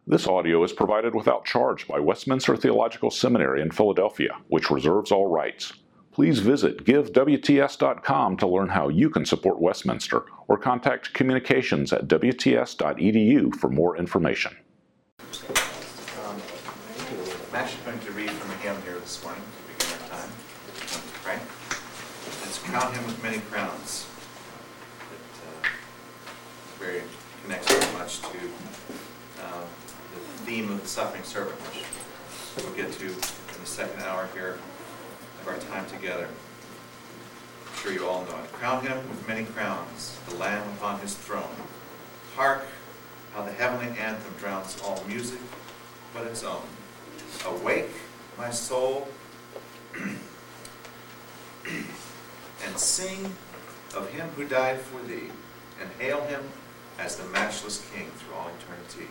This audio is provided without charge by Westminster Theological Seminary in Philadelphia, which reserves all rights. Please visit givewts.com to learn how you can support Westminster, or contact communications at wts.edu for more information. I'm actually going to read from a hymn here this morning to begin our time. To pray. It's Crown Him with Many Crowns. It connects very much to the theme of the suffering servant, which we'll get to in the second hour here of our time together. I'm sure you all know it. Crown Him with many crowns, the Lamb upon His throne. Hark, how the heavenly anthem drowns all music but its own. Awake, my soul, and sing of Him who died for thee, and hail Him as the matchless King through all eternity.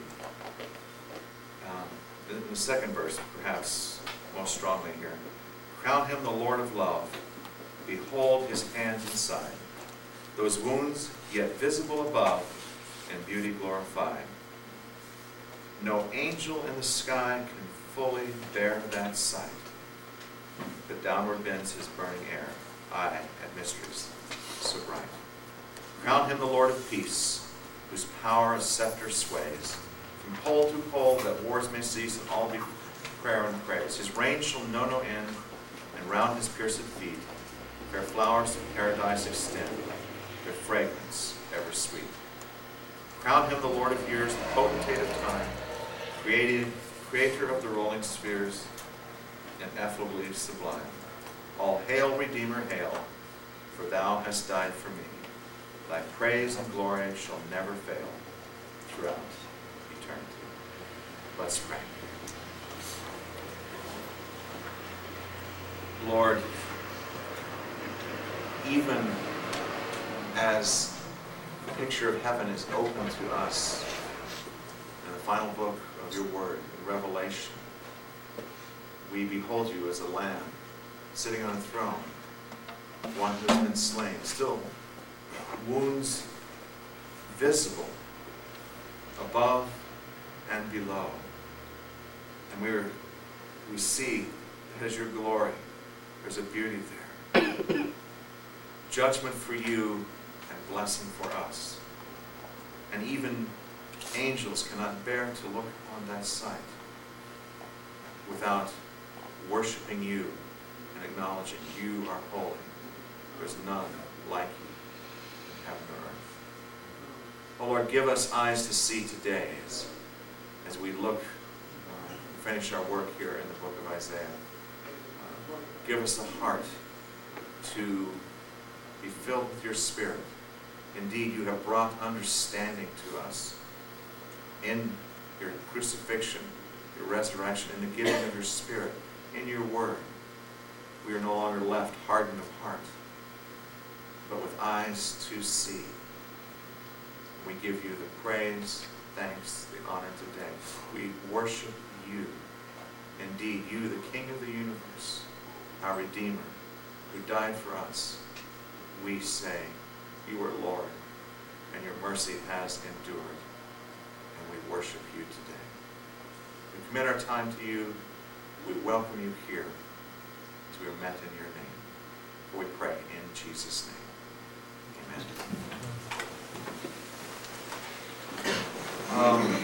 In the second verse, perhaps most strongly here. Crown Him the Lord of love. Behold His hands inside. Those wounds yet visible above, in beauty glorified. No angel in the sky can fully bear that sight, but downward bends His burning air, aye, at mysteries so bright. Crown Him the Lord of peace, whose power a scepter sways, from pole to pole that wars may cease and all be prayer and praise. His reign shall know no end, and round His pierced feet fair flowers of paradise extend, their fragrance ever sweet. Crown Him the Lord of years, the potentate of time, creator of the rolling spheres, ineffably sublime. All hail, Redeemer, hail, for Thou hast died for me. Thy praise and glory shall never fail throughout eternity. Let's pray. Lord, even as the picture of heaven is open to us in the final book of your word, in Revelation, we behold you as a lamb sitting on a throne, one who has been slain, still wounds visible above and below. And we see that as your glory, there's a beauty there. Judgment for you and blessing for us. And even angels cannot bear to look upon that sight without worshiping you and acknowledging you are holy. There's none like you in heaven or earth. Oh Lord, give us eyes to see today as we look finish our work here in the book of Isaiah. Give us a heart to be filled with your Spirit. Indeed, you have brought understanding to us in your crucifixion, your resurrection, in the giving of your Spirit, in your word. We are no longer left hardened of heart, but with eyes to see. We give you the praise, thanks, the honor today. We worship you. Indeed, you, the King of the universe, our Redeemer, who died for us. We say, you are Lord, and your mercy has endured, and we worship you today. We commit our time to you. We welcome you here as we are met in your name. For we pray in Jesus' name. Amen.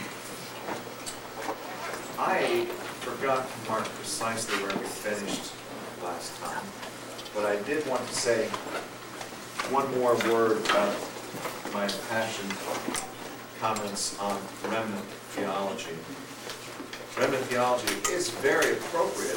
I forgot to mark precisely where we finished last time, but I did want to say one more word about my passion comments on remnant theology. Remnant theology is very appropriate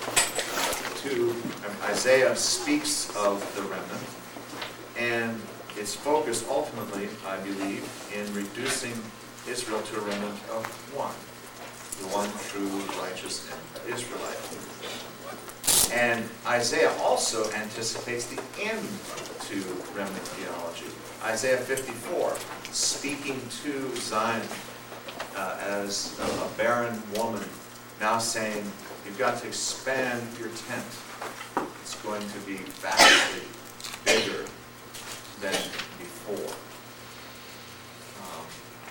Isaiah speaks of the remnant, and it's focused ultimately, I believe, in reducing Israel to a remnant of one, the one true, righteous, and Israelite. And Isaiah also anticipates the end to remnant theology. Isaiah 54, speaking to Zion as a barren woman, now saying, you've got to expand your tent. It's going to be vastly bigger than before.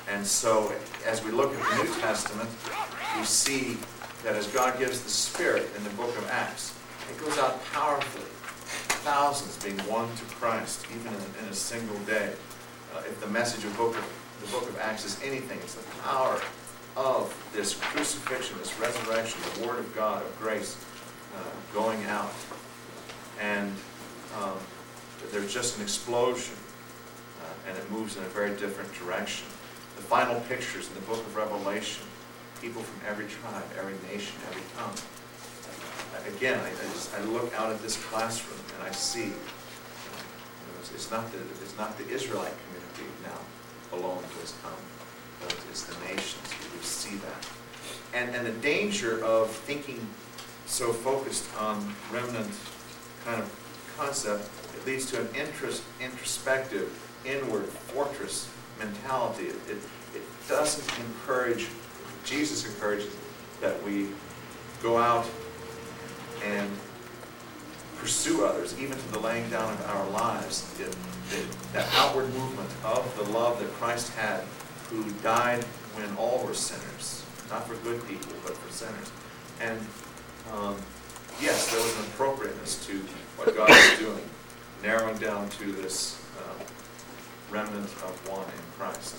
And so as we look at the New Testament, we see that as God gives the Spirit in the book of Acts, it goes out powerfully. Thousands being won to Christ, even in a single day. If the message of the book of Acts is anything, it's the power of this crucifixion, this resurrection, the Word of God, of grace, going out. And there's just an explosion, and it moves in a very different direction. The final pictures in the book of Revelation, people from every tribe, every nation, every tongue. Again, I look out at this classroom and I see, it's not the Israelite community now alone who has come, but it's the nations. We see that. And the danger of thinking so focused on remnant kind of concept, it leads to an introspective, inward fortress mentality. It doesn't encourage, Jesus encourages that we go out and pursue others, even to the laying down of our lives. That outward movement of the love that Christ had, who died when all were sinners, not for good people, but for sinners. And yes, there was an appropriateness to what God is doing, narrowing down to this remnant of one in Christ.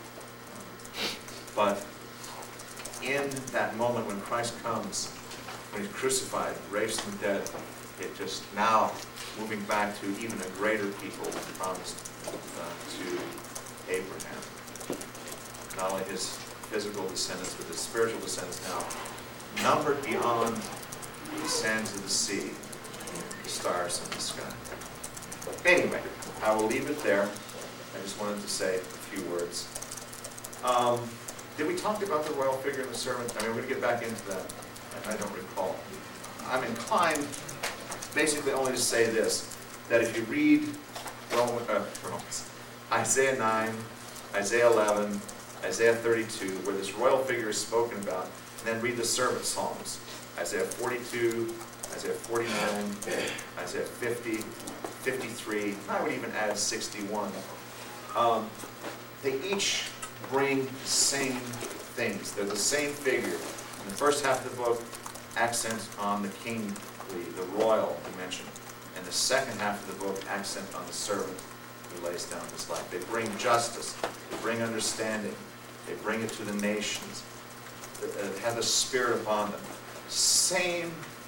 But in that moment when Christ comes, when he's crucified, raised from the dead, it just now moving back to even a greater people promised to Abraham. Not only his physical descendants, but his spiritual descendants now numbered beyond the sands of the sea, the stars in the sky. Anyway, I will leave it there. I just wanted to say a few words. Did we talk about the royal figure and the servant? I mean, we're going to get back into that. I don't recall. I'm inclined basically only to say this, that if you read Isaiah 9, Isaiah 11, Isaiah 32, where this royal figure is spoken about, and then read the servant songs, Isaiah 42, Isaiah 49, Isaiah 50, 53, I would even add 61. They each bring the same things. They're the same figure. In the first half of the book, accent on the kingly, the royal dimension. And the second half of the book, accent on the servant who lays down his life. They bring justice. They bring understanding. They bring it to the nations. They have the Spirit upon them. Same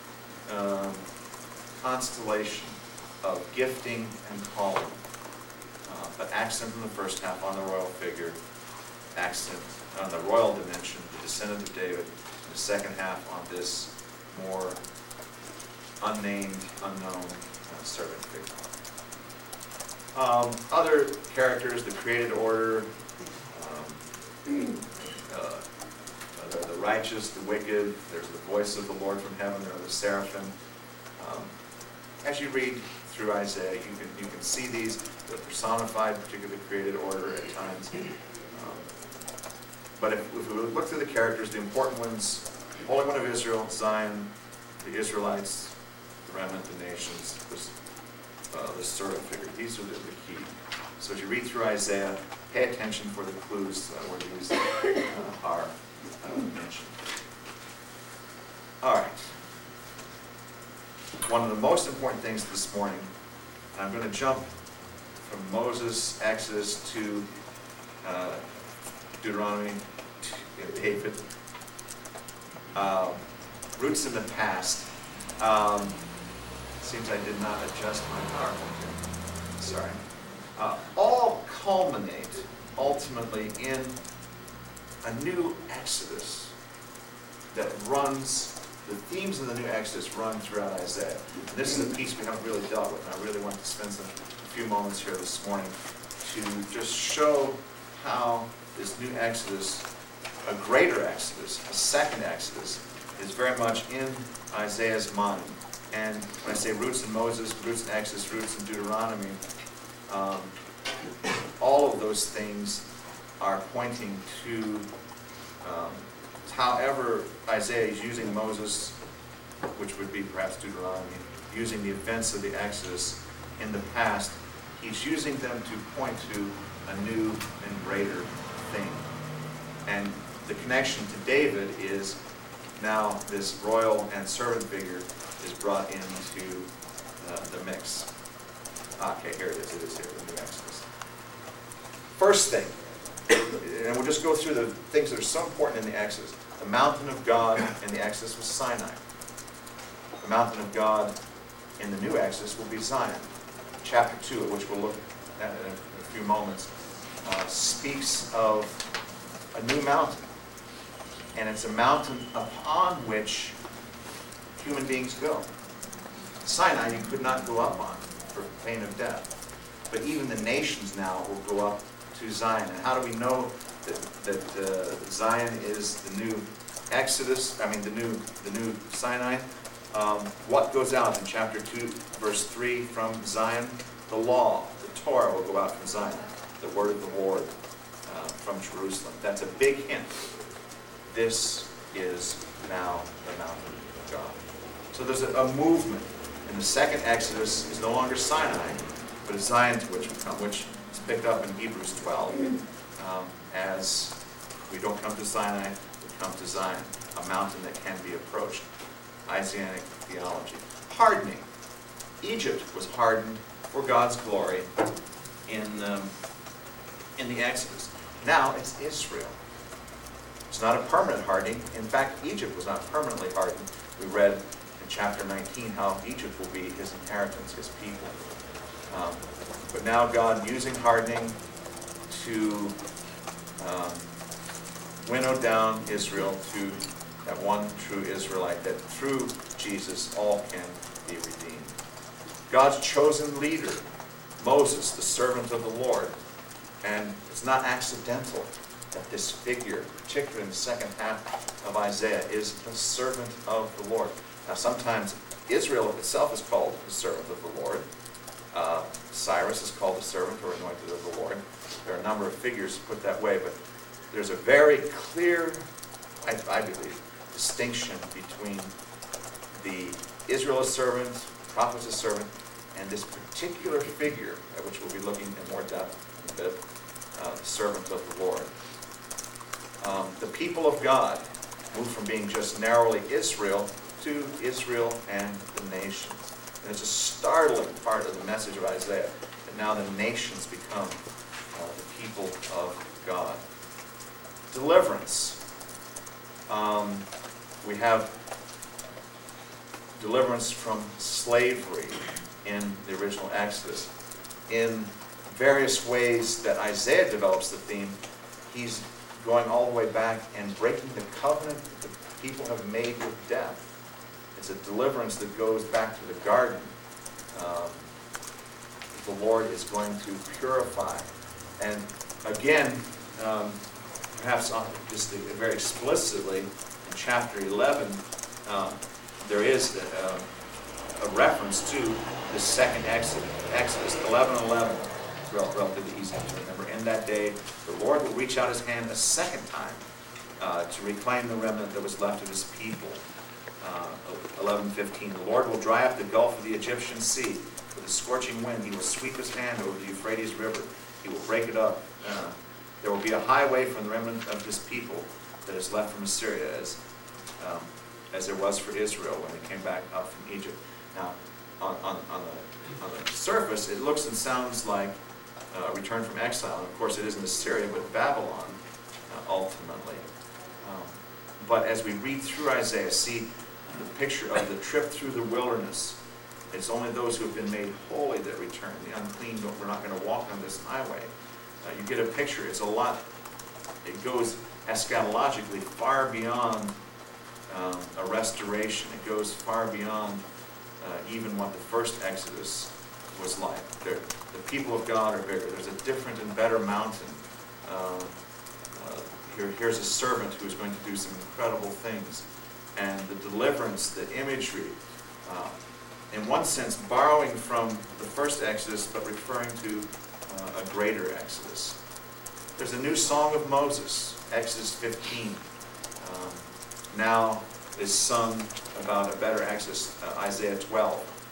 constellation of gifting and calling. But accent in the first half on the royal figure, accent on the royal dimension, the descendant of David, and the second half on this more unnamed, unknown servant figure. Other characters, the created order, the righteous, the wicked, there's the voice of the Lord from heaven, there are the seraphim. As you read through Isaiah, you can see these, the personified, particularly created order at times. But if we look through the characters, the important ones, the Holy One of Israel, Zion, the Israelites, the remnant, the nations, the servant figure, these are the key. So as you read through Isaiah, pay attention for the clues where these are mentioned. All right. One of the most important things this morning, and I'm going to jump from Moses, Exodus to Deuteronomy, to David. Roots in the past. Seems I did not adjust my PowerPoint. Sorry. All culminate ultimately in a new Exodus that runs. The themes of the new Exodus run throughout Isaiah. And this is a piece we haven't really dealt with, and I really want to spend a few moments here this morning to just show how this new Exodus, a greater Exodus, a second Exodus, is very much in Isaiah's mind. And when I say roots in Moses, roots in Exodus, roots in Deuteronomy, all of those things are pointing to however Isaiah is using Moses, which would be perhaps Deuteronomy, using the events of the Exodus in the past, he's using them to point to a new and greater thing. And the connection to David is now this royal and servant figure is brought into the mix. Okay, here it is. It is here, the new Exodus. First thing, and we'll just go through the things that are so important in the Exodus. The mountain of God in the Exodus was Sinai. The mountain of God in the new Exodus will be Zion. Chapter 2, which we'll look at in a few moments, speaks of a new mountain. And it's a mountain upon which human beings go. Sinai you could not go up on for pain of death. But even the nations now will go up to Zion. And how do we know that Zion is the new Exodus, the new Sinai? What goes out in chapter 2, verse 3 from Zion? The law, the Torah will go out from Zion. The word of the Lord from Jerusalem. That's a big hint. This is now the mountain of God. So there's a movement. And the second Exodus is no longer Sinai, but it's Zion to which we come, which is picked up in Hebrews 12. As we don't come to Sinai, we come to Zion, a mountain that can be approached. Isaianic theology. Hardening. Egypt was hardened for God's glory in the Exodus. Now it's Israel. It's not a permanent hardening. In fact, Egypt was not permanently hardened. We read in chapter 19 how Egypt will be his inheritance, his people. But now God using hardening to winnow down Israel to that one true Israelite, that through Jesus all can be redeemed. God's chosen leader, Moses, the servant of the Lord. And it's not accidental that this figure, particularly in the second half of Isaiah, is the servant of the Lord. Now sometimes Israel itself is called the servant of the Lord. Cyrus is called the servant or anointed of the Lord. There are a number of figures put that way, but there's a very clear, I believe, distinction between the Israel as servant, prophets as servant, and this particular figure, at which we'll be looking in more depth in a bit, the servant of the Lord. The people of God moved from being just narrowly Israel to Israel and the nations. And it's a startling part of the message of Isaiah, that now the nations become the people of God. Deliverance. We have deliverance from slavery in the original Exodus. In various ways that Isaiah develops the theme, he's going all the way back and breaking the covenant that the people have made with death. It's a deliverance that goes back to the garden. The Lord is going to purify. And again, perhaps just very explicitly, in chapter 11, there is a reference to the second Exodus, 11:11. Relatively easy to remember. In that day, the Lord will reach out his hand a second time to reclaim the remnant that was left of his people. 11:15. The Lord will dry up the gulf of the Egyptian sea with a scorching wind. He will sweep his hand over the Euphrates River. He will break it up. There will be a highway from the remnant of his people that is left from Assyria, as there was for Israel when they came back up from Egypt. Now, on the surface, it looks and sounds like a return from exile. And of course, it isn't Assyria, but Babylon, ultimately. But as we read through Isaiah, see the picture of the trip through the wilderness. It's only those who have been made holy that return. The unclean, we're not going to walk on this highway. You get a picture. It's a lot. It goes eschatologically far beyond a restoration. It goes far beyond even what the first Exodus was like. The people of God are bigger. There's a different and better mountain. Here's a servant who's going to do some incredible things. And the deliverance, the imagery, in one sense borrowing from the first Exodus, but referring to a greater Exodus. There's a new song of Moses, Exodus 15. Now is sung about a better Exodus, Isaiah 12,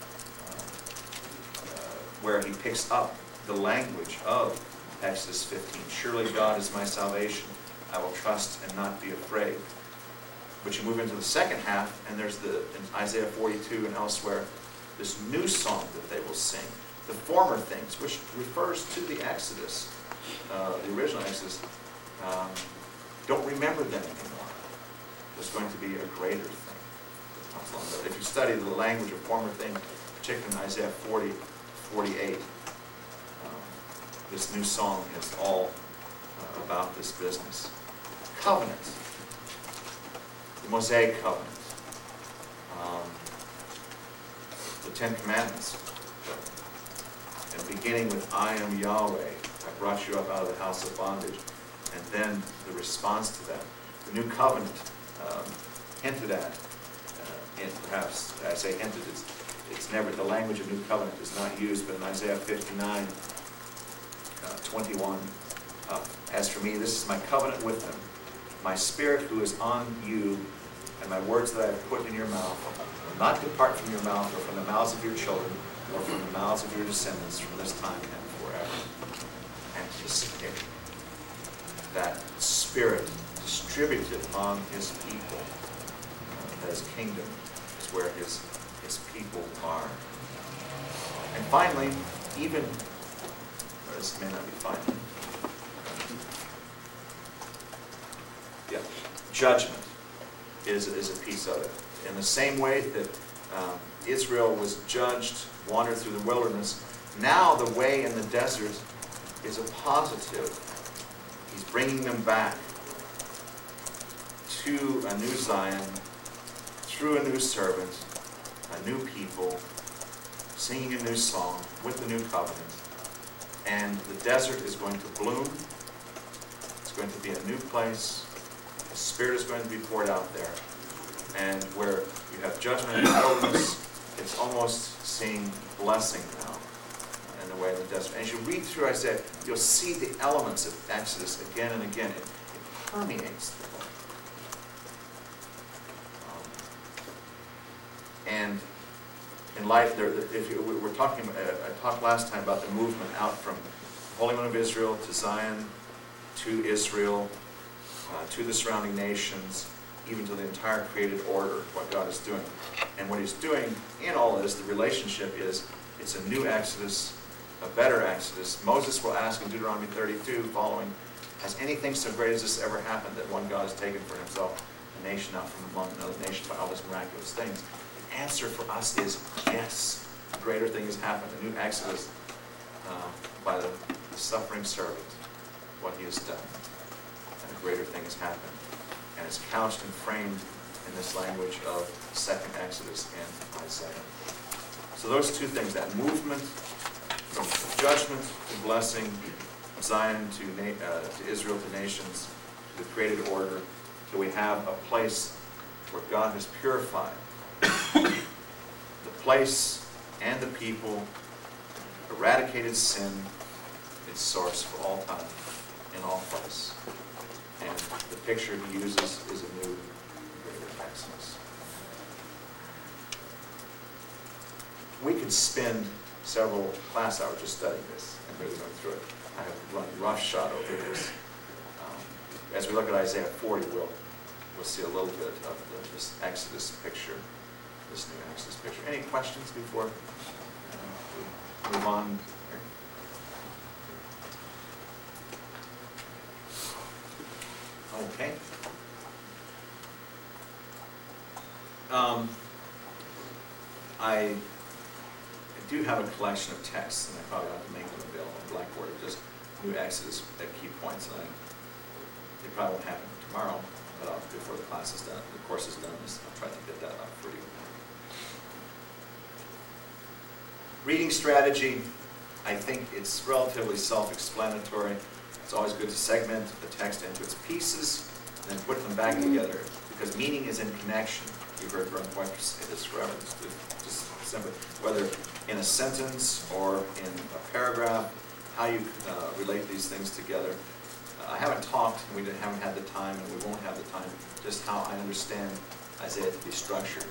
where he picks up the language of Exodus 15. Surely God is my salvation. I will trust and not be afraid. But you move into the second half, and there's in Isaiah 42 and elsewhere, this new song that they will sing. The former things, which refers to the Exodus, the original Exodus, don't remember them anymore. There's going to be a greater thing that comes along. But if you study the language of former things, particularly in Isaiah 40, 48, this new song is all about this business. Covenant. The Mosaic Covenant. The Ten Commandments. And beginning with, I am Yahweh, I brought you up out of the house of bondage. And then the response to that. The new covenant hinted at, and perhaps, I say hinted, it's never, the language of new covenant is not used, but in Isaiah 59, 21, as for me, this is my covenant with them. My spirit who is on you, and my words that I have put in your mouth, will not depart from your mouth, or from the mouths of your children, or from the mouths of your descendants from this time and forever. Anticipate that spirit distributed on his people, that his kingdom is where his people are. And finally, even, this may not be finally, judgment is a piece of it. In the same way that Israel was judged, wandered through the wilderness, now the way in the desert is a positive. He's bringing them back to a new Zion, through a new servant, a new people, singing a new song with the new covenant. And the desert is going to bloom. It's going to be a new place. The Spirit is going to be poured out there. And where you have judgment and wilderness, it's almost seeing blessing now in the way of the desert. And as you read through Isaiah, you'll see the elements of Exodus again and again. It permeates the book. And in light, we're talking, I talked last time about the movement out from the Holy One of Israel to Zion, to Israel, to the surrounding nations, even to the entire created order, what God is doing. And what he's doing in all this, the relationship is, it's a new Exodus, a better Exodus. Moses will ask in Deuteronomy 32, following, has anything so great as this ever happened, that one God has taken for himself a nation out from among another nation by all these miraculous things? The answer for us is yes. A greater thing has happened, a new Exodus by the suffering servant, what he has done. And a greater thing has happened. And it's couched and framed in this language of the second Exodus in Isaiah. So those two things, that movement from judgment to blessing, Zion to Israel to nations, to the created order, till we have a place where God has purified the place and the people, eradicated sin, its source for all time, in all place. And the picture he uses is a new greater Exodus. We could spend several class hours just studying this and really going through it. I have run roughshod over this. As we look at Isaiah 40, we'll see a little bit of this Exodus picture, this new Exodus picture. Any questions before we move on? Okay. I do have a collection of texts, and I probably ought to make them available on Blackboard, just new Exodus at key points. And they probably won't happen tomorrow, but before the class is done, the course is done, I'll try to get that up for you. Reading strategy, I think it's relatively self-explanatory. It's always good to segment the text into its pieces and then put them back together, because meaning is in connection. You've heard Vern Pointer say this forever. Just simply, whether in a sentence or in a paragraph, how you relate these things together. I haven't talked, and we haven't had the time, and we won't have the time, just how I understand Isaiah to be structured.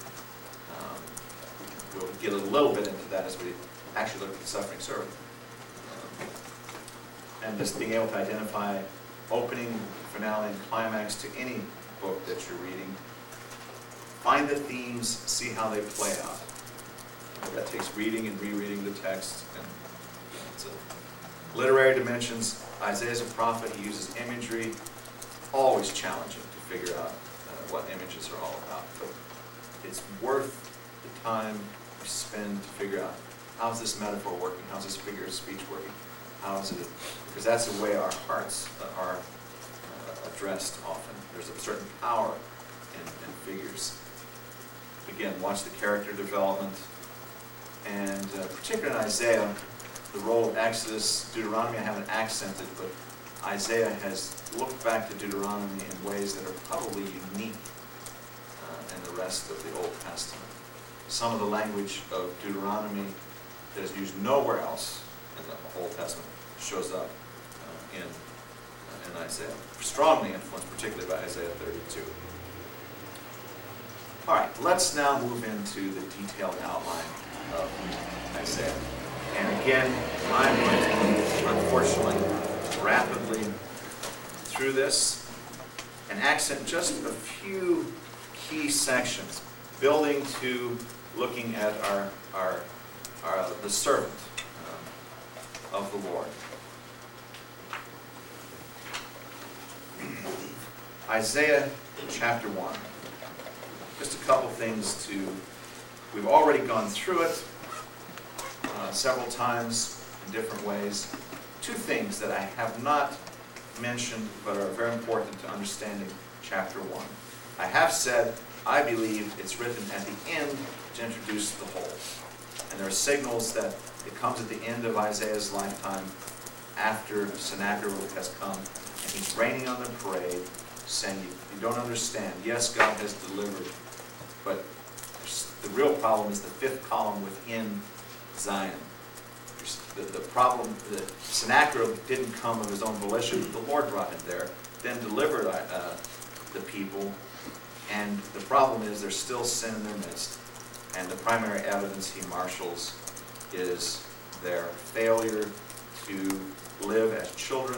We'll get a little bit into that as we actually look at the suffering servant. And just being able to identify opening, finale and climax to any book that you're reading. Find the themes, see how they play out. That takes reading and rereading the text. And it's literary dimensions. Isaiah's a prophet. He uses imagery. Always challenging to figure out what images are all about. But it's worth the time you spend to figure out, how's this metaphor working? How's this figure of speech working? How is it? Because that's the way our hearts are addressed often. There's a certain power in figures. Again, watch the character development. And particularly in Isaiah, the role of Exodus, Deuteronomy I haven't accented, but Isaiah has looked back to Deuteronomy in ways that are probably unique in the rest of the Old Testament. Some of the language of Deuteronomy that is used nowhere else in the Old Testament shows up in Isaiah. Strongly influenced, particularly by Isaiah 32. All right, let's now move into the detailed outline of Isaiah. And again, I'm going to move, unfortunately, rapidly through this and accent just a few key sections, building to looking at the servant of the Lord. Isaiah chapter 1. Just a couple things we've already gone through it several times in different ways. Two things that I have not mentioned but are very important to understanding chapter 1. I have said I believe it's written at the end to introduce the whole. And there are signals that it comes at the end of Isaiah's lifetime after Sennacherib has come and he's raining on the parade saying, you don't understand. Yes, God has delivered, but the real problem is the fifth column within Zion. The problem, that Sennacherib didn't come of his own volition. The Lord brought him there, then delivered the people. And the problem is there's still sin in their midst. And the primary evidence he marshals is their failure to live as children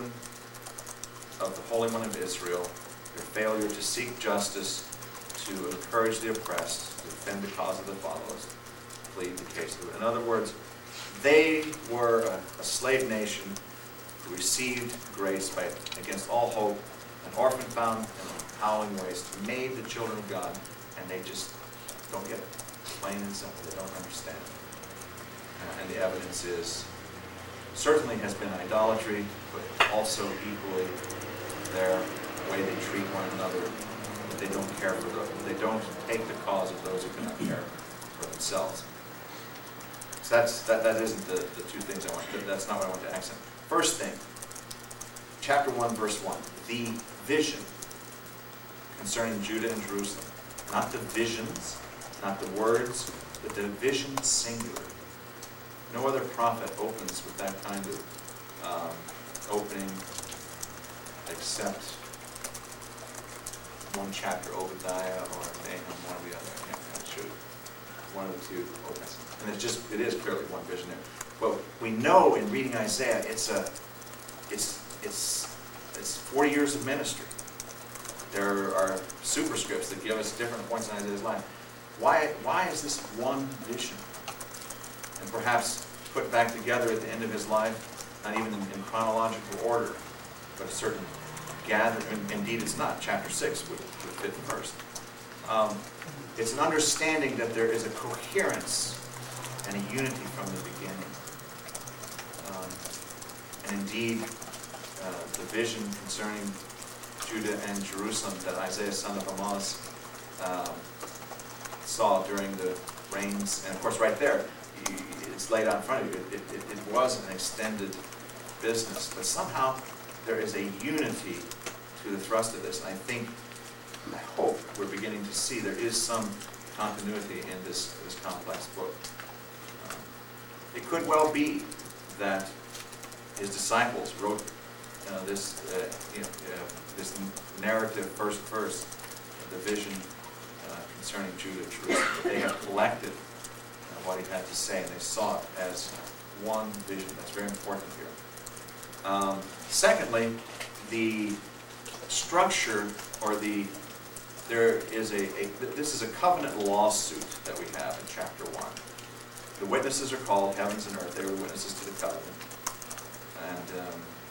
of the Holy One of Israel, their failure to seek justice, to encourage the oppressed, to defend the cause of the fatherless, plead the case of it. In other words, they were a slave nation who received grace by, against all hope, an orphan found in howling waste, made the children of God, and they just don't get it. Plain and simple, they don't understand. And the evidence is, certainly has been idolatry, but also equally their way they treat one another. They don't care for they don't take the cause of those who cannot care for themselves. So that isn't the two things I want. That's not what I want to accent. First thing, chapter 1, verse 1. The vision concerning Judah and Jerusalem. Not the visions, not the words, but the vision singular. No other prophet opens with that kind of opening except one chapter, Obadiah or Nahum, one or the other. I can't show you. One of the two opens. And it is clearly one vision there. But we know in reading Isaiah, it's 40 years of ministry. There are superscripts that give us different points in Isaiah's life. Why is this one vision? And perhaps put back together at the end of his life, not even in chronological order, but a certain gathering. Indeed, it's not. Chapter 6 would fit first. It's an understanding that there is a coherence and a unity from the beginning. And indeed, the vision concerning Judah and Jerusalem that Isaiah, son of Amoz, saw during the reigns, and of course right there, it's laid out in front of you. It was an extended business, but somehow there is a unity to the thrust of this. And I hope we're beginning to see there is some continuity in this complex book. It could well be that his disciples wrote this narrative first verse of the vision concerning Judah and Jerusalem. They have collected what he had to say, and they saw it as one vision. That's very important here. Secondly, the structure, or this is a covenant lawsuit that we have in chapter 1. The witnesses are called, heavens and earth. They were witnesses to the covenant. And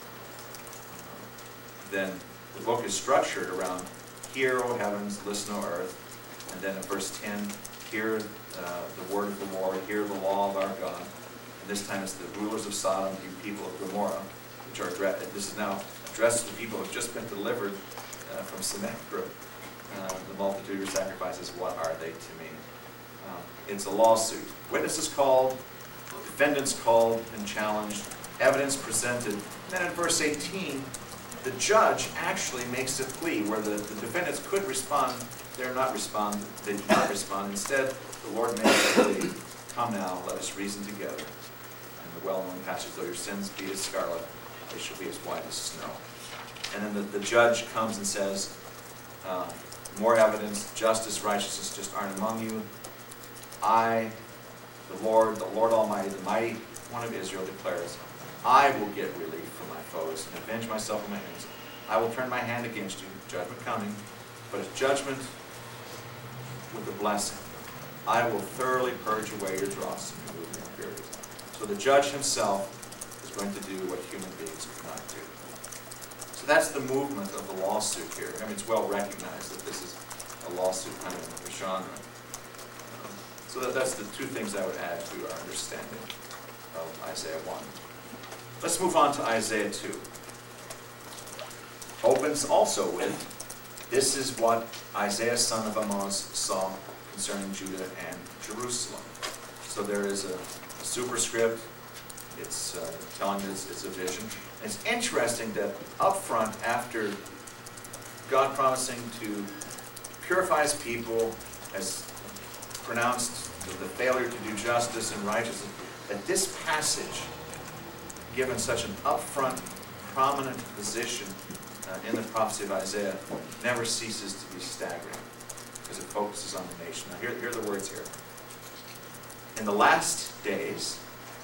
then the book is structured around, hear, O heavens, listen, O earth. And then in verse 10, hear the word of the Lord, hear the law of our God. And this time it's the rulers of Sodom, you people of Gomorrah, which are this is now addressed to the people who have just been delivered from Sennacherib. The multitude of your sacrifices, what are they to me? It's a lawsuit. Witnesses called, defendants called and challenged, evidence presented. And then in verse 18, the judge actually makes a plea where the defendants could respond. They do not respond. Instead, the Lord makes a plea. Come now, let us reason together. And the well-known passage, though your sins be as scarlet, they shall be as white as snow. And then the judge comes and says, more evidence, justice, righteousness just aren't among you. I, the Lord Almighty, the mighty one of Israel declares, I will get relief from my foes and avenge myself on my enemies. I will turn my hand against you, judgment coming, but it's judgment with a blessing. I will thoroughly purge away your dross and remove your impurities. So the judge himself is going to do what human beings could not do. So that's the movement of the lawsuit here. I mean, it's well recognized that this is a lawsuit kind of a genre. So that's the two things I would add to our understanding of Isaiah 1. Let's move on to Isaiah 2. Opens also with, this is what Isaiah son of Amoz saw concerning Judah and Jerusalem. So there is a superscript. It's telling us it's a vision. And it's interesting that up front, after God promising to purify his people, has pronounced the failure to do justice and righteousness, that this passage, given such an upfront, prominent position in the prophecy of Isaiah, never ceases to be staggering, because it focuses on the nation. Now, here are the words here. In the last days,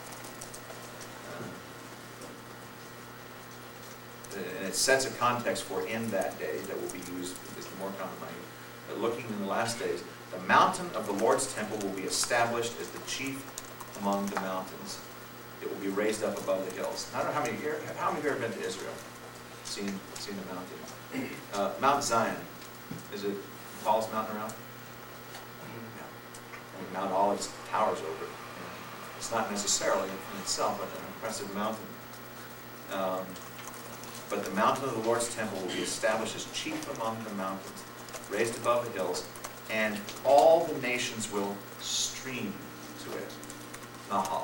and it sets a context for in that day that will be used because the more common language, but looking in the last days, the mountain of the Lord's temple will be established as the chief among the mountains. It will be raised up above the hills. I don't know how many of you have been to Israel, seen the mountain. Mount Zion, is it the tallest mountain around? Yeah. I mean, Mount Olives towers over it. It's not necessarily in itself an impressive mountain. But the mountain of the Lord's temple will be established as chief among the mountains, raised above the hills, and all the nations will stream to it. Nahal.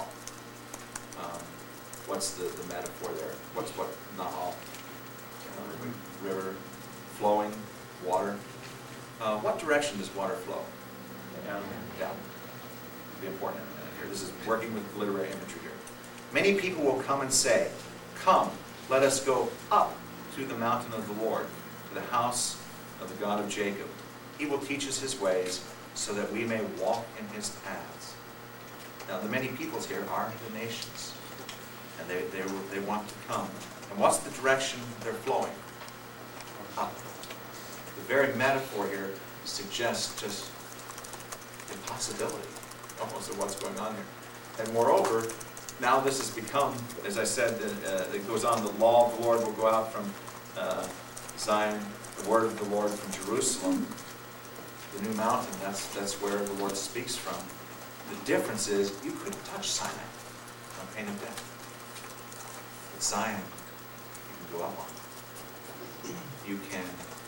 What's the metaphor there? What's Nahal? River, flowing, water. What direction does water flow? Down. It'll be important in a minute here. This is working with literary imagery here. Many people will come and say, come, let us go up to the mountain of the Lord, to the house of the God of Jacob. He will teach us his ways, so that we may walk in his paths. Now, the many peoples here are the nations, and they want to come. And what's the direction they're flowing? Up. The very metaphor here suggests just impossibility, almost, of what's going on here. And moreover, now this has become, as I said, it goes on, the law of the Lord will go out from Zion, the word of the Lord from Jerusalem, the new mountain, that's where the Lord speaks from. The difference is, you couldn't touch Sinai on pain of death. But Zion, you can go up on. You can.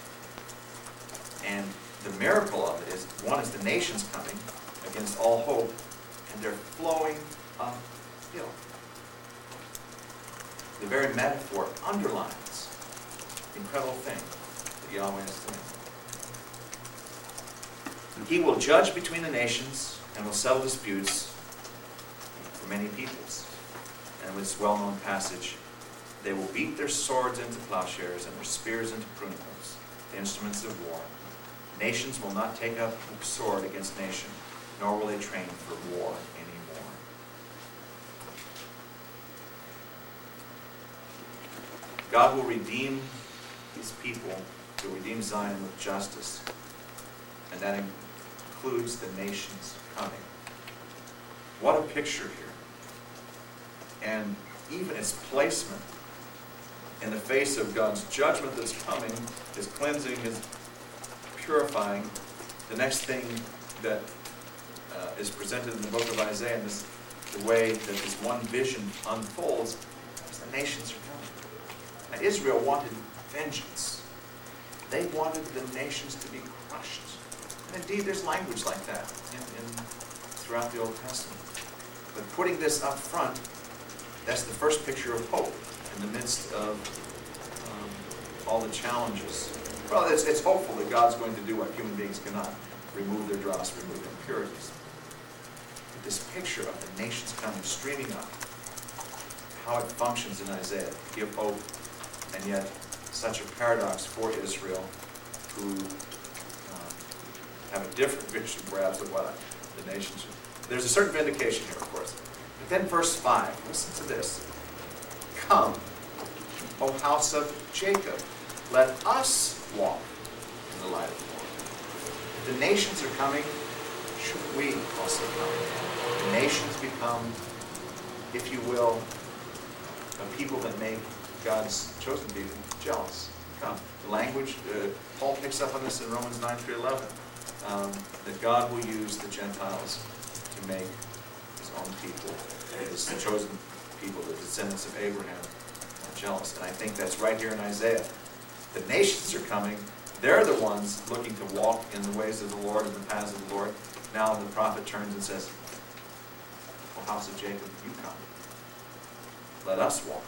And the miracle of it is, one is the nations coming against all hope, and they're flowing uphill. The very metaphor underlines the incredible thing that Yahweh is doing. He will judge between the nations and will settle disputes for many peoples. And with this well-known passage, they will beat their swords into plowshares and their spears into pruning hooks, the instruments of war. Nations will not take up a sword against nation, nor will they train for war anymore. God will redeem these people to redeem Zion with justice. And that includes the nations coming. What a picture here. And even its placement in the face of God's judgment that's coming, His cleansing, His purifying. The next thing that is presented in the book of Isaiah, and this, the way that this one vision unfolds, is the nations are coming. Now, Israel wanted vengeance. They wanted the nations to be crushed. And indeed, there's language like that throughout the Old Testament. But putting this up front, that's the first picture of hope in the midst of all the challenges. Well, it's hopeful that God's going to do what human beings cannot: remove their dross, remove their impurities. But this picture of the nations coming, streaming up, how it functions in Isaiah, give hope, and yet such a paradox for Israel, who have a different vision, perhaps, of what the nations should. There's a certain vindication here, of course. But then verse 5, listen to this. Come, O house of Jacob, let us walk in the light of the Lord. If the nations are coming, should we also come? The nations become, if you will, a people that make God's chosen people jealous. Come. The language, Paul picks up on this in Romans 9:11, that God will use the Gentiles to make His own people, His chosen people, the descendants of Abraham, jealous. And I think that's right here in Isaiah. The nations are coming. They're the ones looking to walk in the ways of the Lord and the paths of the Lord. Now the prophet turns and says, O house of Jacob, you come. Let us walk.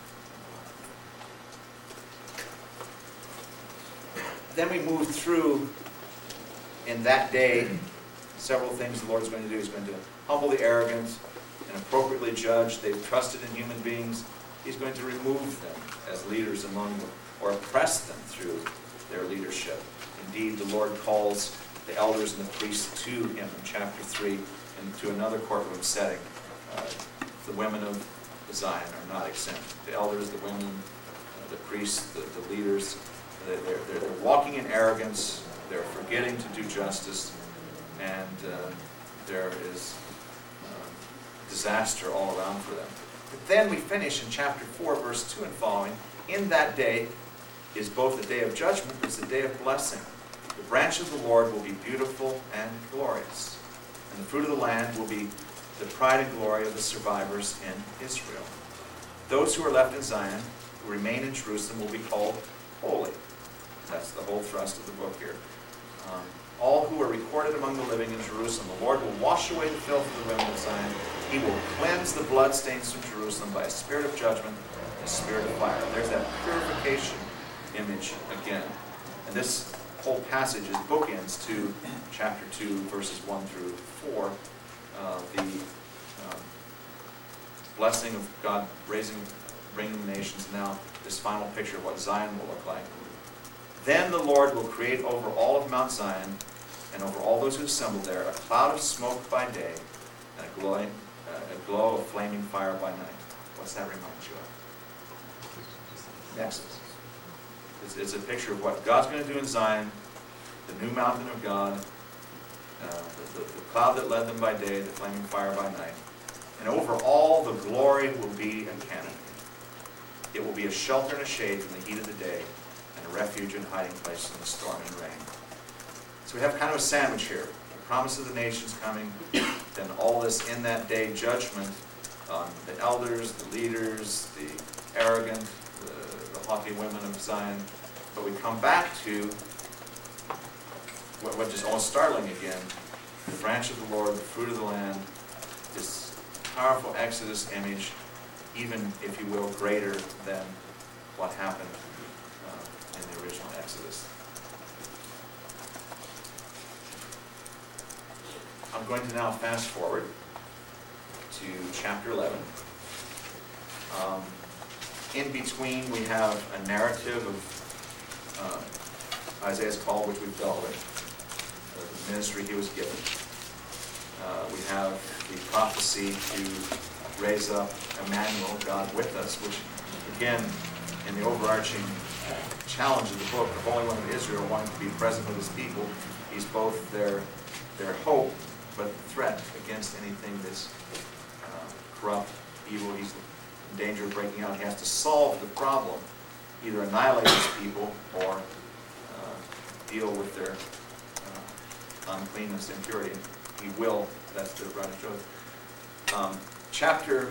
Then we move through, in that day, several things the Lord is going to do. He's going to humble the arrogant and appropriately judge. They've trusted in human beings. He's going to remove them as leaders among them, or oppress them through their leadership. Indeed, the Lord calls the elders and the priests to Him in chapter 3, and to another courtroom setting. The women of Zion are not exempt. The elders, the women, the priests, the leaders, they're walking in arrogance. They're forgetting to do justice, and there is disaster all around for them. But then we finish in chapter 4, verse 2 and following. In that day is both the day of judgment, it's the day of blessing. The branch of the Lord will be beautiful and glorious, and the fruit of the land will be the pride and glory of the survivors in Israel. Those who are left in Zion, who remain in Jerusalem, will be called holy. That's the whole thrust of the book here. All who are recorded among the living in Jerusalem, the Lord will wash away the filth of the women of Zion. He will cleanse the bloodstains from Jerusalem by a spirit of judgment and a spirit of fire. There's that purification image again. And this whole passage is bookends to chapter 2, verses 1 through 4. The blessing of God bringing the nations. Now, this final picture of what Zion will look like. Then the Lord will create over all of Mount Zion and over all those who assemble there a cloud of smoke by day and a glow of flaming fire by night. What's that remind you of? Exodus. It's a picture of what God's going to do in Zion, the new mountain of God, the cloud that led them by day, the flaming fire by night. And over all the glory will be a canopy. It will be a shelter and a shade from the heat of the day, and a refuge and hiding place from the storm and rain. So we have kind of a sandwich here. The promise of the nations coming, then all this in that day judgment on the elders, the leaders, the arrogant, the haughty women of Zion. But we come back to what is almost startling again, the branch of the Lord, the fruit of the land, this powerful Exodus image, even, if you will, greater than what happened in the original Exodus. I'm going to now fast forward to chapter 11. In between, we have a narrative of Isaiah's call, which we've dealt with, the ministry he was given. We have the prophecy to raise up Emmanuel, God with us, which, again, in the overarching challenge of the book, the Holy One of Israel wanting to be present with his people. He's both their hope, but threat against anything that's corrupt, evil. He's in danger of breaking out. He has to solve the problem, either annihilate his people or deal with their uncleanness, impurity. He will. That's the right truth. Chapter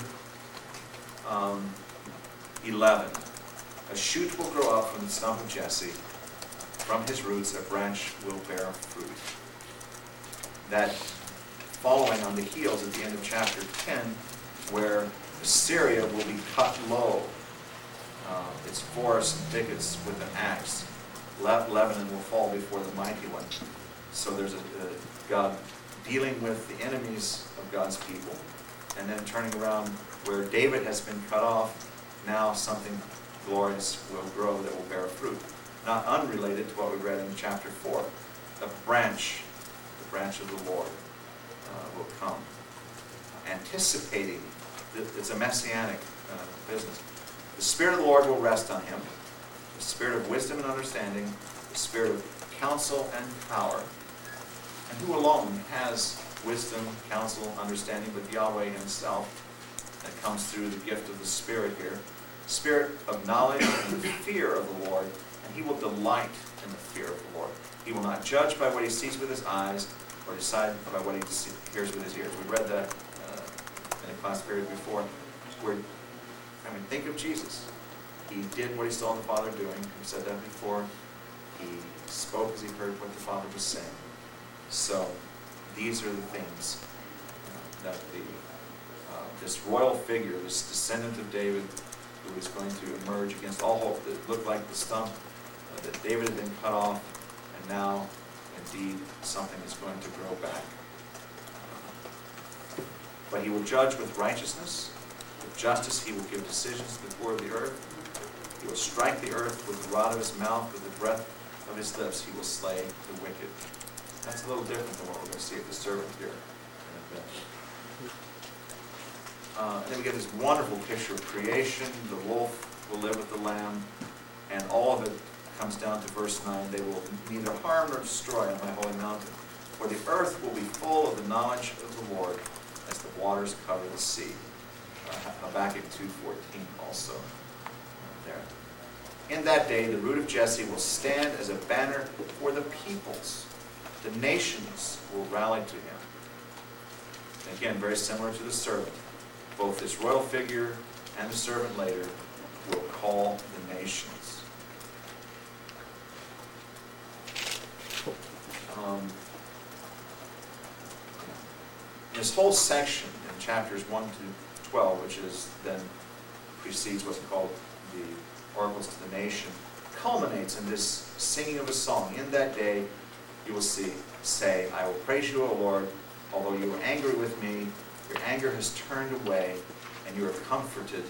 11. A shoot will grow up from the stump of Jesse. From his roots a branch will bear fruit. That following on the heels at the end of chapter 10, where Assyria will be cut low. Its forests and thickets with an axe. Lebanon will fall before the mighty one. So there's God dealing with the enemies of God's people, and then turning around where David has been cut off. Now something glorious will grow that will bear fruit. Not unrelated to what we read in chapter 4. The branch of the Lord will come. Anticipating, it's a messianic business. The Spirit of the Lord will rest on him. The Spirit of wisdom and understanding, the Spirit of counsel and power. And who alone has wisdom, counsel, understanding, but Yahweh himself? That comes through the gift of the Spirit here. Spirit of knowledge and the fear of the Lord, and he will delight in the fear of the Lord. He will not judge by what he sees with his eyes, or decide by what he hears with his ears. We read that in a class period before. Think of Jesus. He did what he saw the Father doing. We said that before. He spoke as he heard what the Father was saying. So these are the things that this royal figure, this descendant of David, who is going to emerge against all hope, that looked like the stump that David had been cut off, and now indeed something is going to grow back. But he will judge with righteousness. With justice he will give decisions to the poor of the earth. He will strike the earth with the rod of his mouth, with the breath of his lips he will slay the wicked. That's a little different than what we're going to see of the servant here in a bit. And then we get this wonderful picture of creation. The wolf will live with the lamb, and all of it comes down to verse 9. They will neither harm nor destroy on my holy mountain, for the earth will be full of the knowledge of the Lord as the waters cover the sea. Habakkuk 2:14 also there. In that day the root of Jesse will stand as a banner for the peoples. The nations will rally to him. And again, very similar to the servant. Both this royal figure and the servant later will call the nations. This whole section in chapters 1 to 12, which is then precedes what's called the oracles to the nation, culminates in this singing of a song. In that day you will say, I will praise you, O Lord, although you were angry with me, your anger has turned away, and you have comforted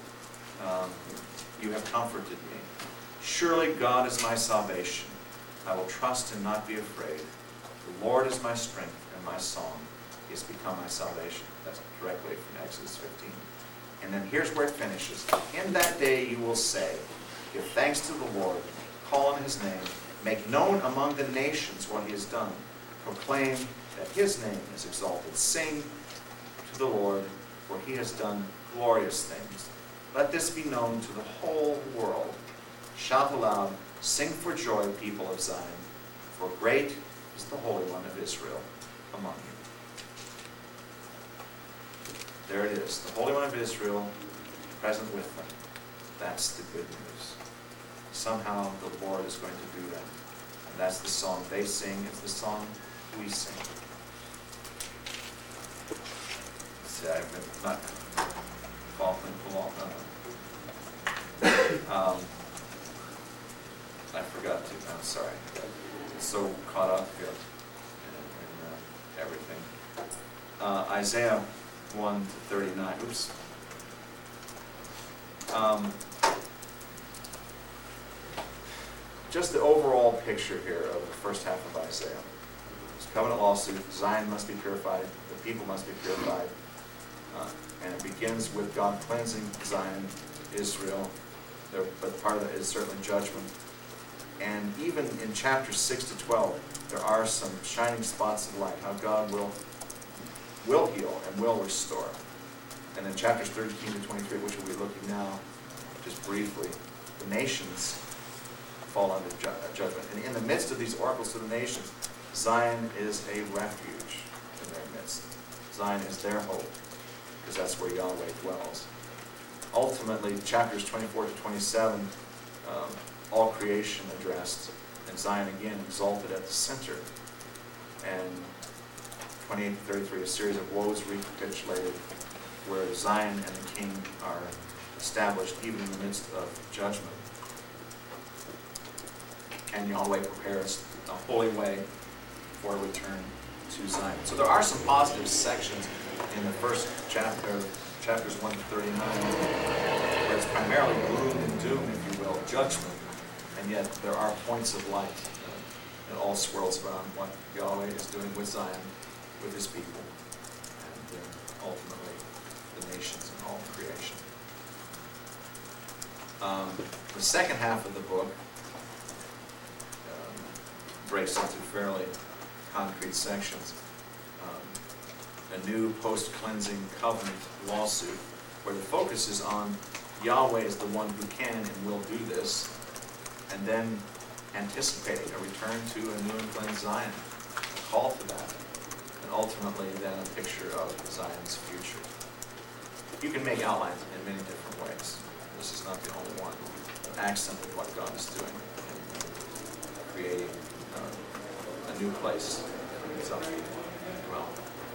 me. Surely God is my salvation. I will trust and not be afraid. The Lord is my strength and my song. He has become my salvation. That's directly from Exodus 15. And then here's where it finishes. In that day you will say, give thanks to the Lord, call on his name, make known among the nations what he has done, proclaim that his name is exalted. Sing to the Lord, for he has done glorious things. Let this be known to the whole world. Shout aloud, sing for joy, people of Zion, for great is the Holy One of Israel among you. There it is, the Holy One of Israel present with them. That's the good news. Somehow the Lord is going to do that. And that's the song they sing. It's the song we sing. See, I've been not coughing for long. I forgot to. I'm sorry. I'm so caught up here in everything. Isaiah 1 to 39. Oops. Just the overall picture here of the first half of Isaiah. It's a covenant lawsuit. Zion must be purified. The people must be purified. And it begins with God cleansing Zion, Israel. But part of it is certainly judgment. And even in chapters 6 to 12, there are some shining spots of light, how God will heal and will restore. And in chapters 13 to 23, which we'll be looking now, just briefly, the nations fall under judgment. And in the midst of these oracles to the nations, Zion is a refuge in their midst. Zion is their hope, because that's where Yahweh dwells. Ultimately, chapters 24 to 27, all creation addressed, and Zion again exalted at the center. And 28 to 33, a series of woes recapitulated, where Zion and the King are established even in the midst of judgment. And Yahweh prepares a holy way for a return to Zion. So there are some positive sections in the first chapter, chapters 1 to 39, where it's primarily gloom and doom, if you will, judgment. And yet there are points of light. It all swirls around what Yahweh is doing with Zion, with his people, and ultimately the nations and all creation. The second half of the book breaks into fairly concrete sections. A new post-cleansing covenant lawsuit, where the focus is on Yahweh is the one who can and will do this, and then anticipating a return to a new and cleansed Zion, a call to that, and ultimately then a picture of Zion's future. You can make outlines in many different ways. This is not the only one. Accent of what God is doing in creating a new place for himself to dwell.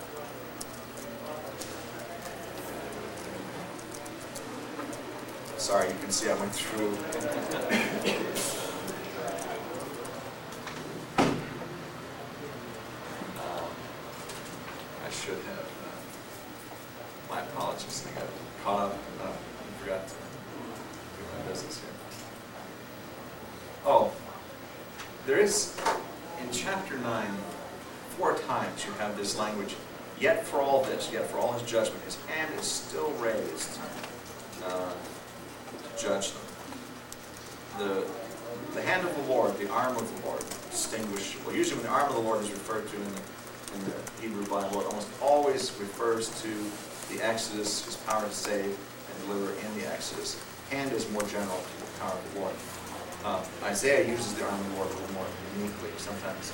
Sorry, you can see I went through. I should have. My apologies. I got caught up and forgot to do my business here. Oh, there is, in chapter 9, 4 times you have this language, yet for all this, yet for all his judgment, his hand is still raised to judge them. The hand of the Lord, the arm of the Lord, distinguished. Well, usually when the arm of the Lord is referred to in the Hebrew Bible, it almost always refers to the Exodus, his power to save and deliver in the Exodus. Hand is more general to the power of the Lord. Isaiah uses the arm of the Lord a little more uniquely. Sometimes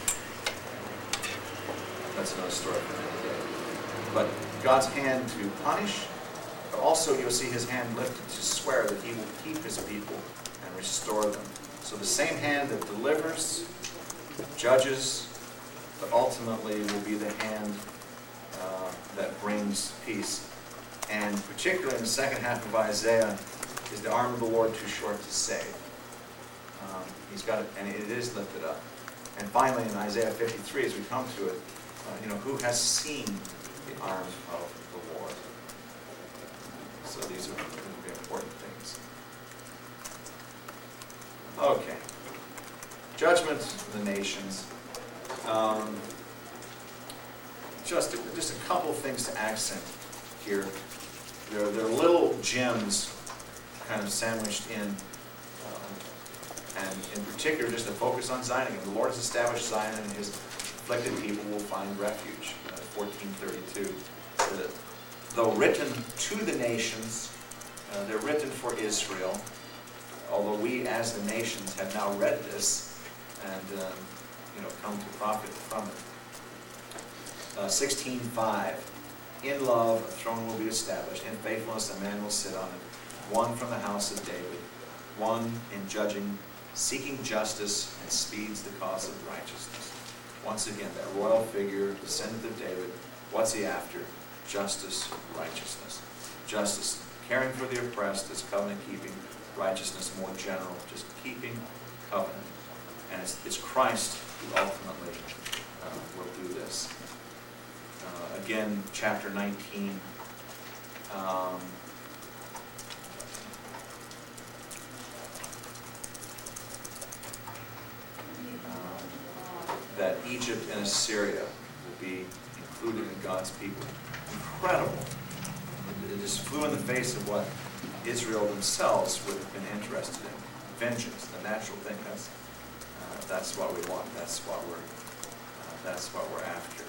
that's another story for another day. But God's hand to punish, but also you'll see his hand lifted to swear that he will keep his people and restore them. So the same hand that delivers, judges, but ultimately will be the hand that brings peace. And particularly in the second half of Isaiah, is the arm of the Lord too short to save? He's got it, and it is lifted up. And finally, in Isaiah 53, as we come to it, who has seen the arm of the Lord? So these are going to be important things. Okay. Judgment of the nations. Just a couple of things to accent here. There are little gems kind of sandwiched in, and in particular just a focus on Zion again. The Lord has established Zion, and his afflicted people will find refuge. 14:32. Though written to the nations, they're written for Israel, although we as the nations have now read this and come to profit from it. 16:5. In love a throne will be established, in faithfulness a man will sit on it, one from the house of David, one in judging, seeking justice, and speeds the cause of righteousness. Once again, that royal figure, descendant of David, what's he after? Justice, righteousness. Justice, caring for the oppressed, is covenant keeping. Righteousness, more general, just keeping covenant. And it's Christ who ultimately will do this. Again, chapter 19. That Egypt and Assyria will be included in God's people. Incredible. It just flew in the face of what Israel themselves would have been interested in. Vengeance, the natural thing. That's what we want. That's what we're after.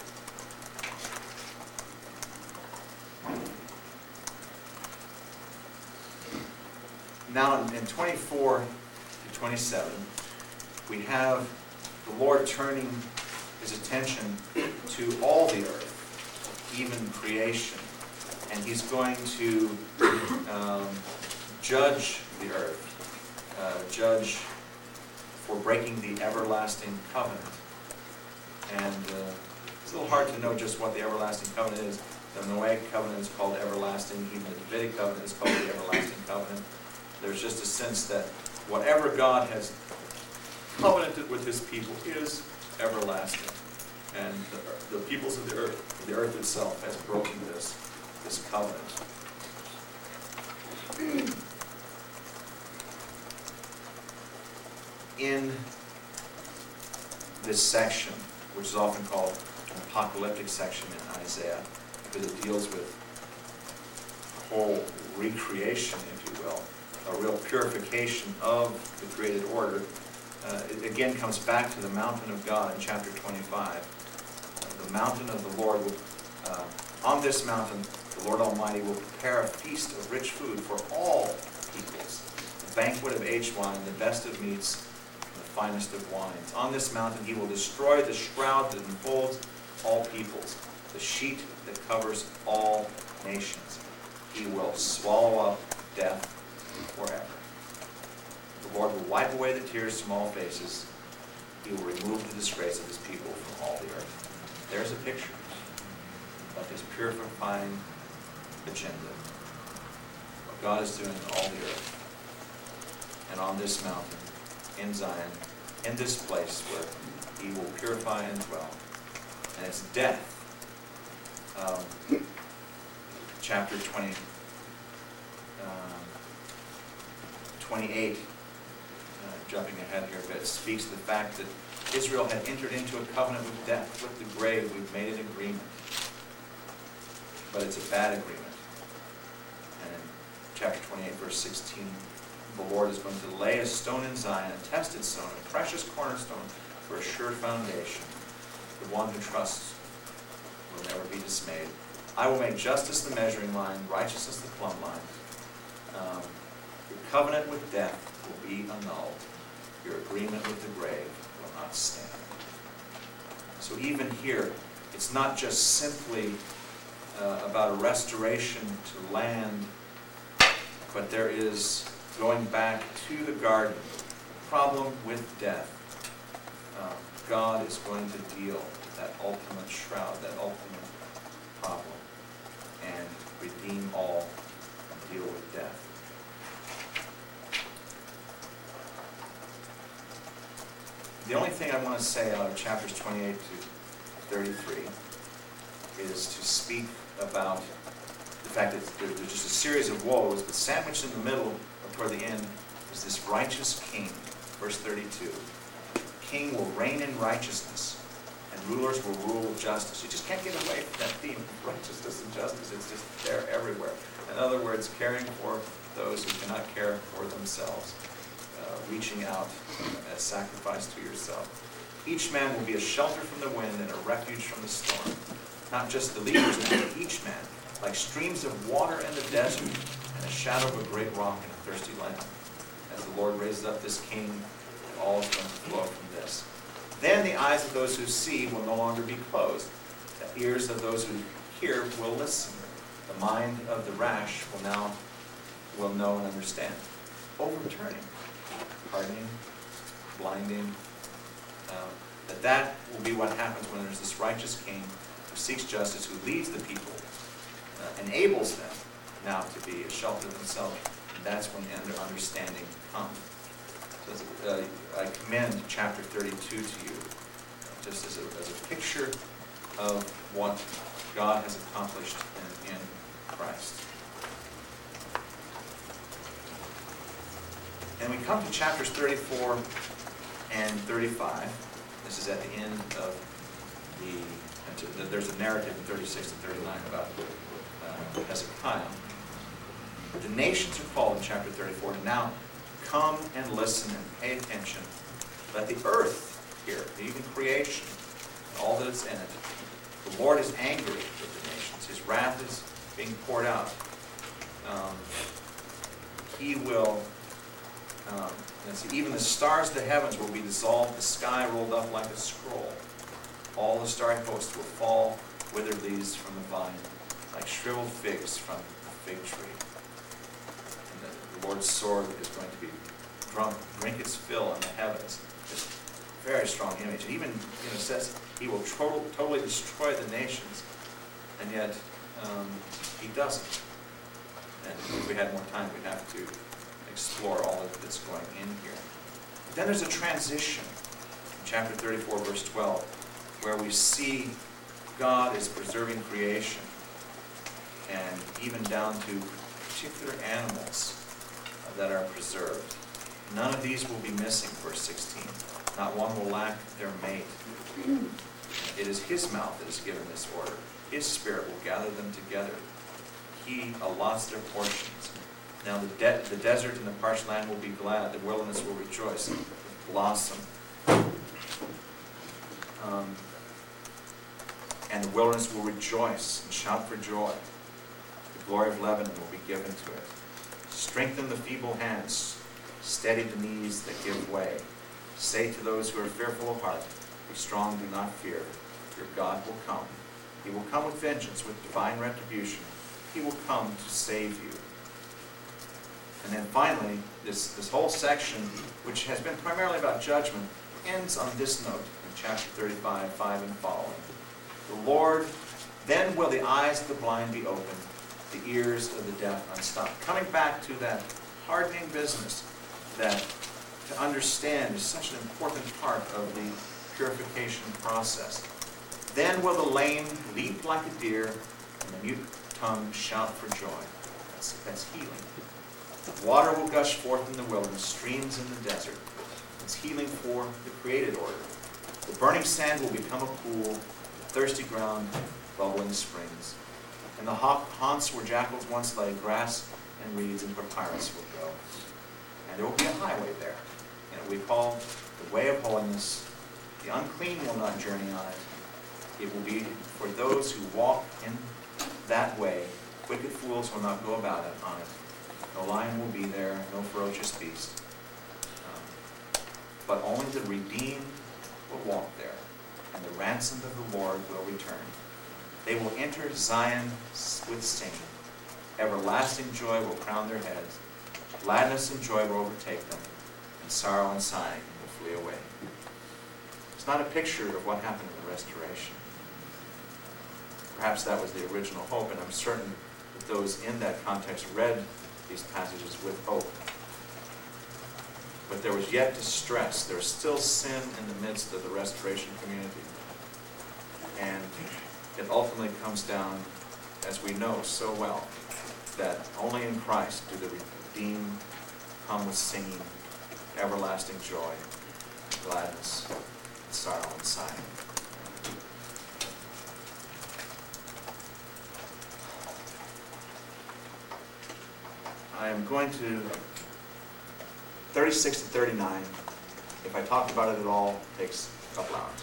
Now in 24 to 27, we have the Lord turning his attention to all the earth, even creation. And he's going to judge the earth, judge for breaking the everlasting covenant. And it's a little hard to know just what the everlasting covenant is. The Noahic covenant is called everlasting. Even the Davidic covenant is called the everlasting covenant. There's just a sense that whatever God has covenanted with his people is everlasting. And the peoples of the earth itself has broken this covenant. In this section, which is often called an apocalyptic section in Isaiah, because it deals with a whole recreation, if you will, a real purification of the created order, it again comes back to the mountain of God in chapter 25. The mountain of the Lord will, on this mountain, the Lord Almighty will prepare a feast of rich food for all peoples, a banquet of aged wine, the best of meats, and the finest of wines. On this mountain he will destroy the shroud that enfolds all peoples, the sheet that covers all nations. He will swallow up death forever. The Lord will wipe away the tears from all faces. He will remove the disgrace of his people from all the earth. There's a picture of his purifying agenda. What God is doing in all the earth. And on this mountain, in Zion, in this place where he will purify and dwell. And it's death. Chapter 28, jumping ahead here a bit, speaks to the fact that Israel had entered into a covenant with death, with the grave. We've made an agreement. But it's a bad agreement. And in chapter 28, verse 16, the Lord is going to lay a stone in Zion, a tested stone, a precious cornerstone for a sure foundation. The one who trusts will never be dismayed. I will make justice the measuring line, righteousness the plumb line. Your covenant with death will be annulled. Your agreement with the grave will not stand. So even here, it's not just simply about a restoration to land, but there is going back to the garden. The problem with death. God is going to deal with that ultimate shroud, that ultimate problem, and redeem all and deal with death. The only thing I want to say out of chapters 28 to 33 is to speak about the fact that there's just a series of woes, but sandwiched in the middle, or toward the end, is this righteous king. Verse 32. King will reign in righteousness, and rulers will rule with justice. You just can't get away from that theme of righteousness and justice. It's just there everywhere. In other words, caring for those who cannot care for themselves. Reaching out as sacrifice to yourself. Each man will be a shelter from the wind and a refuge from the storm. Not just the leaders, but each man, like streams of water in the desert and a shadow of a great rock in a thirsty land. As the Lord raises up this king, all is going to flow from this. Then the eyes of those who see will no longer be closed. The ears of those who hear will listen. The mind of the rash will know and understand. Overturning, hardening, blinding. That will be what happens when there's this righteous king who seeks justice, who leads the people, enables them now to be a shelter themselves. And that's when the understanding comes. So I commend chapter 32 to you, just as a picture of what God has accomplished in Christ. And we come to chapters 34 and 35. This is at the end of there's a narrative in 36 and 39 about Hezekiah. The nations are called in chapter 34 to now come and listen and pay attention. Let the earth here, even creation, and all that is in it. The Lord is angry with the nations. His wrath is being poured out. He will, even the stars of the heavens will be dissolved, the sky rolled up like a scroll. All the starry hosts will fall, wither leaves from the vine, like shriveled figs from the fig tree. And the Lord's sword is going to be drink its fill in the heavens. It's a very strong image. It even says he will totally destroy the nations, and yet he doesn't. And if we had more time, we'd have to explore all that's going in here. But then there's a transition in chapter 34, verse 12, where we see God is preserving creation, and even down to particular animals that are preserved. None of these will be missing, verse 16. Not one will lack their mate. It is his mouth that has given this order. His spirit will gather them together. He allots their portions. Now the desert and the parched land will be glad. The wilderness will rejoice and blossom. And the wilderness will rejoice and shout for joy. The glory of Lebanon will be given to it. Strengthen the feeble hands. Steady the knees that give way. Say to those who are fearful of heart, be strong, do not fear. Your God will come. He will come with vengeance, with divine retribution. He will come to save you. And then finally, this whole section, which has been primarily about judgment, ends on this note in chapter 35, 5 and following. The Lord, then will the eyes of the blind be opened, the ears of the deaf unstopped. Coming back to that hardening business that to understand is such an important part of the purification process. Then will the lame leap like a deer, and the mute tongue shout for joy. That's healing. Water will gush forth in the wilderness, streams in the desert. It's healing for the created order. The burning sand will become a pool, the thirsty ground, bubbling springs. And the haunts where jackals once lay, grass and reeds and papyrus will go. And there will be a highway there. And it will be called the way of holiness. The unclean will not journey on it. It will be for those who walk in that way. Wicked fools will not go about it on it. No lion will be there, no ferocious beast. But only the redeemed will walk there, and the ransomed of the Lord will return. They will enter Zion with singing. Everlasting joy will crown their heads. Gladness and joy will overtake them, and sorrow and sighing will flee away. It's not a picture of what happened in the restoration. Perhaps that was the original hope, and I'm certain that those in that context read these passages with hope. But there was yet distress. There was still sin in the midst of the restoration community. And it ultimately comes down, as we know so well, that only in Christ do the redeemed come with singing, everlasting joy, gladness, and sorrow and sighing. I am going to 36 to 39. If I talk about it at all, it takes a couple hours.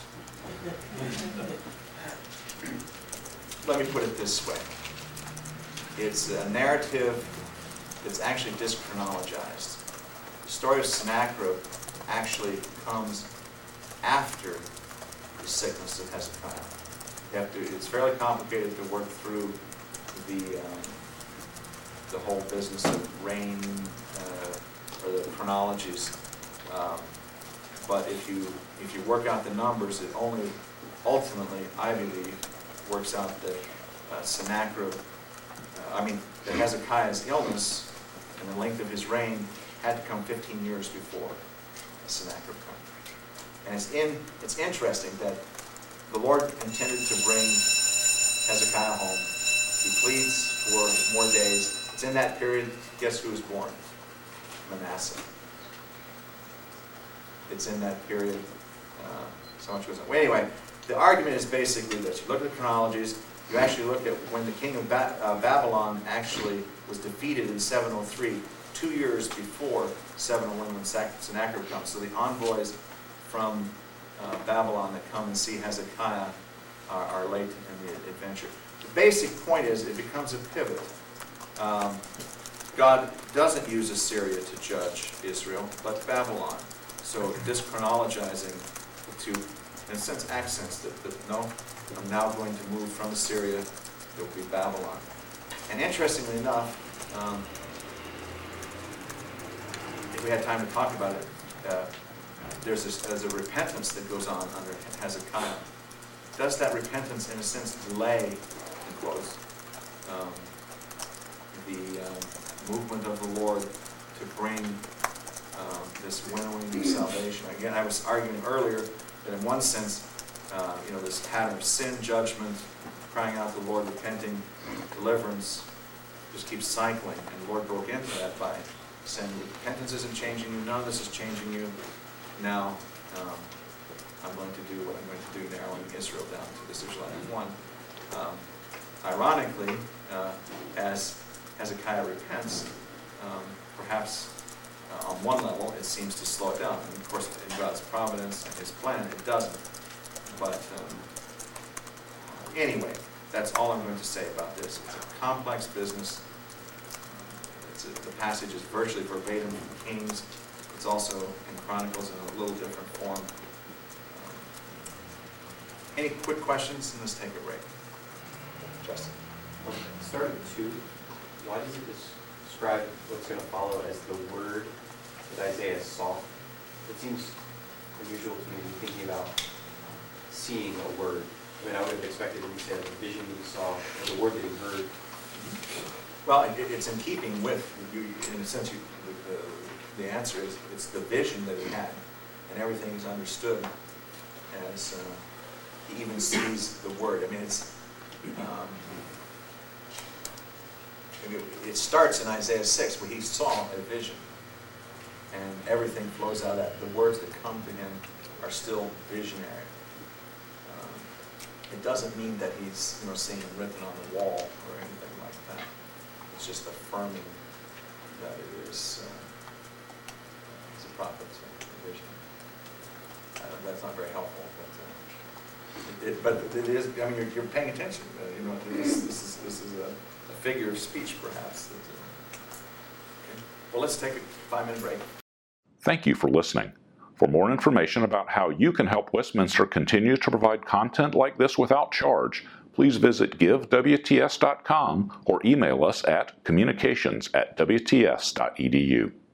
Let me put it this way. It's a narrative that's actually dischronologized. The story of Sennacherib actually comes after the sickness of Hezekiah. It's fairly complicated to work through the whole business of reign or the chronologies, but if you work out the numbers, it only ultimately, I believe, works out that that Hezekiah's illness and the length of his reign had to come 15 years before Sennacherib came. And it's interesting that the Lord intended to bring Hezekiah home. He pleads for more days. It's in that period, guess who was born? Manasseh. It's in that period. So much goes on. Well, anyway, the argument is basically this. You look at the chronologies, you actually look at when the king of Babylon actually was defeated in 703, 2 years before 701 when Sennacherib comes. So the envoys from Babylon that come and see Hezekiah are late in the adventure. The basic point is it becomes a pivot. God doesn't use Assyria to judge Israel, but Babylon. So this chronologizing the two, in a sense, accents that no, I'm now going to move from Assyria, it will be Babylon. And interestingly enough, if we had time to talk about it, there's a repentance that goes on under Hezekiah. Does that repentance, in a sense, delay, in quotes, the movement of the Lord to bring this winnowing of salvation? Again, I was arguing earlier that in one sense, this pattern of sin, judgment, crying out to the Lord, repenting, deliverance, just keeps cycling. And the Lord broke into that by saying, repentance isn't changing you, none of this is changing you. Now, I'm going to do what I'm going to do, narrowing Israel down to this Israelite as one. Ironically, as Hezekiah repents, perhaps on one level it seems to slow it down. And of course, in God's providence and His plan, it doesn't. But anyway, that's all I'm going to say about this. It's a complex business. The passage is virtually verbatim from Kings. It's also in Chronicles in a little different form. Any quick questions? And let's take a break. Justin. Starting 2, why does it describe what's going to follow as the word that Isaiah saw? It seems unusual to me thinking about seeing a word. I mean, I would have expected when you said the vision that he saw, or the word that he heard. Well, it's in keeping with, in a sense, the answer is it's the vision that he had, and everything is understood as he even sees the word. I mean, it starts in Isaiah 6 where he saw a vision, and everything flows out of that. The words that come to him are still visionary. It doesn't mean that he's seeing it written on the wall or anything like that. It's just affirming that it is a prophet's vision. That's not very helpful, but it is. I mean, you're paying attention. This is a figure of speech, perhaps. Okay. Well, let's take a 5-minute break. Thank you for listening. For more information about how you can help Westminster continue to provide content like this without charge, please visit givewts.com or email us at communications@wts.edu.